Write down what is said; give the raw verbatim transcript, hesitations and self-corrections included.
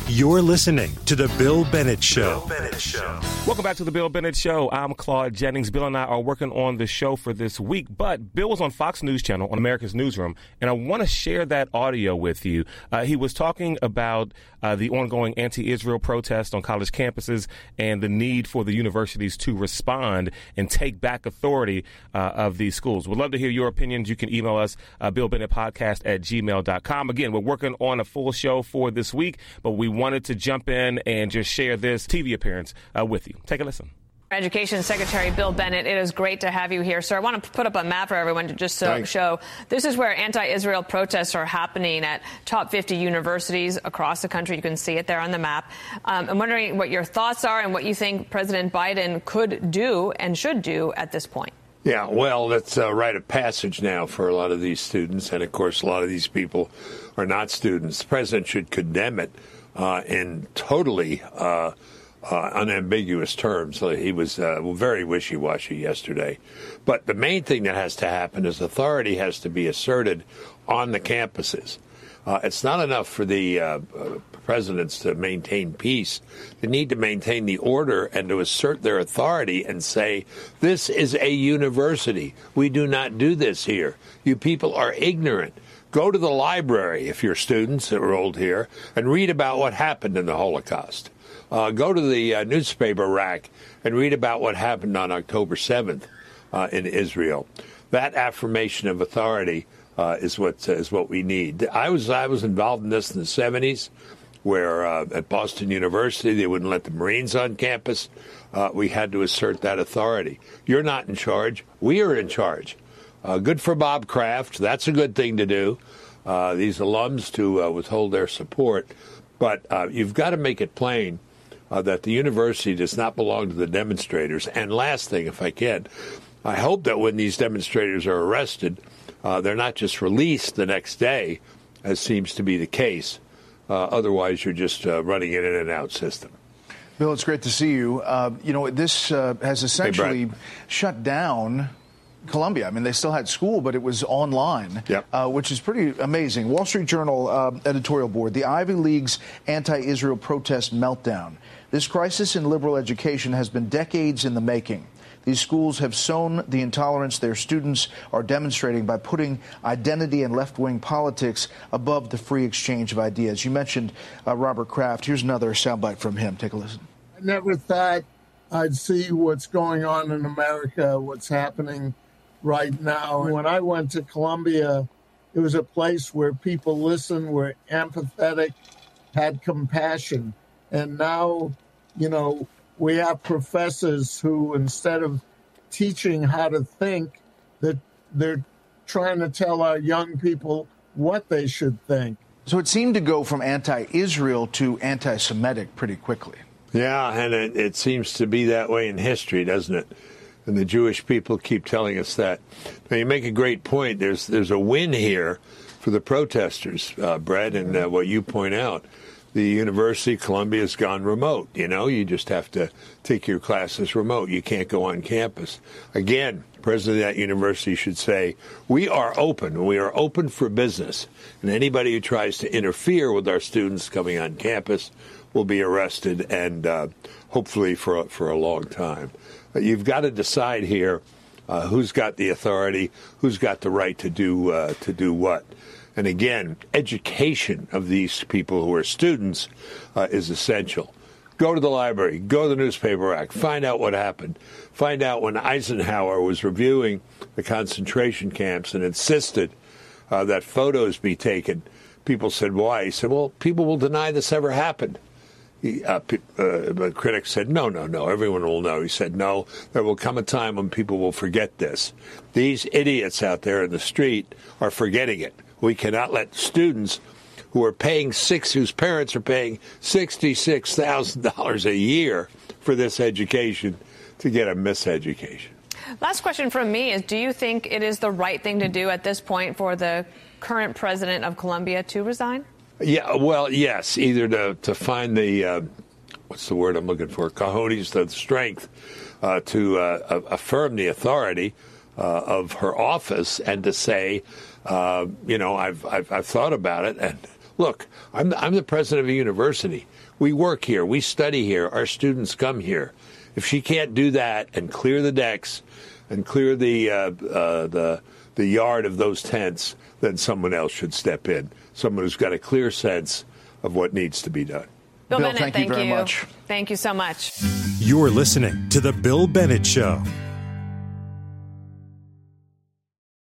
You're listening to The Bill Bennett Show. Bill Bennett Show. Welcome back to The Bill Bennett Show. I'm Claude Jennings. Bill and I are working on the show for this week, but Bill was on Fox News Channel on America's Newsroom, and I want to share that audio with you. Uh, he was talking about uh, the ongoing anti-Israel protests on college campuses and the need for the universities to respond and take back authority uh, of these schools. We'd love to hear your opinions. You can email us, uh, bill bennett podcast at gmail dot com. Again, we're working on a full show for this week, but we wanted to jump in and just share this T V appearance uh, with you. Take a listen. Education Secretary Bill Bennett, it is great to have you here, sir. I want to put up a map for everyone to just so, show. This is where anti-Israel protests are happening at top fifty universities across the country. You can see it there on the map. Um, I'm wondering what your thoughts are and what you think President Biden could do and should do at this point. Yeah, well, that's a rite of passage now for a lot of these students. And, of course, a lot of these people are not students. The president should condemn it uh, in totally uh, uh, unambiguous terms. He was uh, very wishy-washy yesterday. But the main thing that has to happen is authority has to be asserted on the campuses. Uh, it's not enough for the uh, uh, presidents to maintain peace. They need to maintain the order and to assert their authority and say, this is a university. We do not do this here. You people are ignorant. Go to the library, if you're students enrolled here, and read about what happened in the Holocaust. Uh, go to the uh, newspaper rack and read about what happened on October seventh uh, in Israel. That affirmation of authority Uh, is what uh, is what we need. I was I was involved in this in the seventies, where uh, at Boston University they wouldn't let the Marines on campus. Uh, we had to assert that authority. You're not in charge. We are in charge. Uh, good for Bob Kraft. That's a good thing to do. Uh, these alums to uh, withhold their support, but uh, you've got to make it plain uh, that the university does not belong to the demonstrators. And last thing, if I can, I hope that when these demonstrators are arrested, Uh, they're not just released the next day, as seems to be the case. Uh, otherwise, you're just uh, running an in-and-out system. Bill, it's great to see you. Uh, you know, this uh, has essentially hey, shut down Columbia. I mean, they still had school, but it was online, yep. uh, which is pretty amazing. Wall Street Journal uh, editorial board, the Ivy League's anti-Israel protest meltdown. This crisis in liberal education has been decades in the making. These schools have sown the intolerance their students are demonstrating by putting identity and left-wing politics above the free exchange of ideas. You mentioned uh, Robert Kraft. Here's another soundbite from him. Take a listen. I never thought I'd see what's going on in America, what's happening right now. When I went to Columbia, it was a place where people listened, were empathetic, had compassion. And now, you know, we have professors who, instead of teaching how to think, that they're trying to tell our young people what they should think. So it seemed to go from anti-Israel to anti-Semitic pretty quickly. Yeah, and it, it seems to be that way in history, doesn't it? And the Jewish people keep telling us that. Now, you make a great point. There's there's a win here for the protesters, uh, Brett, and uh, what you point out. The University of Columbia has gone remote. You know, you just have to take your classes remote. You can't go on campus. Again, the president of that university should say, we are open. We are open for business. And anybody who tries to interfere with our students coming on campus will be arrested, and uh, hopefully for, for a long time. But you've got to decide here uh, who's got the authority, who's got the right to do uh, to do what. And again, education of these people who are students uh, is essential. Go to the library, go to the newspaper rack, find out what happened. Find out when Eisenhower was reviewing the concentration camps and insisted uh, that photos be taken. People said, why? He said, well, people will deny this ever happened. He, uh, uh, critics said, no, no, no, everyone will know. He said, no, there will come a time when people will forget this. These idiots out there in the street are forgetting it. We cannot let students who are paying six, whose parents are paying sixty-six thousand dollars a year for this education to get a miseducation. Last question from me is, do you think it is the right thing to do at this point for the current president of Columbia to resign? Yeah, well, yes, either to, to find the, uh, what's the word I'm looking for, cojones, the strength uh, to uh, affirm the authority uh, of her office and to say, uh, you know, I've, I've I've thought about it, and Look, I'm the, I'm the president of a university. We work here. We study here. Our students come here. If she can't do that and clear the decks and clear the uh, uh, the the yard of those tents, then someone else should step in. Someone who's got a clear sense of what needs to be done. Bill, Bill Bennett, thank, thank you very you. much. Thank you so much. You're listening to The Bill Bennett Show.